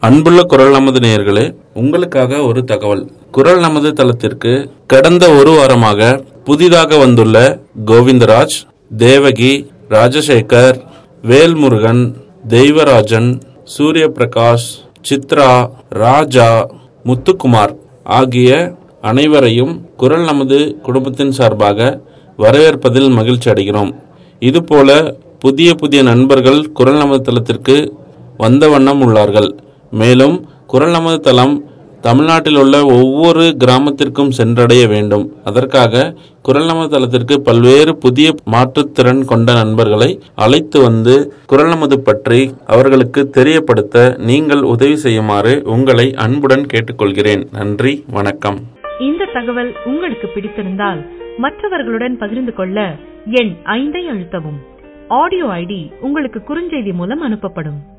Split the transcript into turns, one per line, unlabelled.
அன்புள்ள குரல் நமது நேயர்களே, உங்களுக்காக ஒரு தகவல். குரல் நமது தளத்திற்கு கடந்த ஒரு வாரமாக புதிதாக வந்துள்ள கோவிந்தராஜ், தேவகி, ராஜசேகர், வேல்முருகன், தெய்வராஜன், சூரிய பிரகாஷ், சித்ரா, ராஜா, முத்துக்குமார் ஆகிய அனைவரையும் குரல் நமது குடும்பத்தின் சார்பாக வரவேற்பதில் மகிழ்ச்சி அடைகிறோம். இதுபோல புதிய புதிய நண்பர்கள் குரல் நமது தளத்திற்கு வந்த வண்ணம் உள்ளார்கள். மேலும் குரல் நமது தளம் தமிழ்நாட்டில் உள்ள ஒவ்வொரு கிராமத்திற்கும் சென்றடைய வேண்டும். அதற்காக குரல் நமது தளத்திற்கு பல்வேறு புதிய மாற்றுத்திறன் கொண்ட நண்பர்களை அழைத்து வந்து குரல் நமது பற்றி அவர்களுக்கு தெரியப்படுத்த நீங்கள் உதவி செய்யுமாறு உங்களை அன்புடன் கேட்டுக்கொள்கிறேன். நன்றி, வணக்கம்.
இந்த தகவல் உங்களுக்கு பிடித்திருந்தால் மற்றவர்களுடன் பகிர்ந்து கொள்ள எண் 5 அழுத்தவும். ஆடியோ ஐடி உங்களுக்கு குறுஞ்செய்தி மூலம் அனுப்பப்படும்.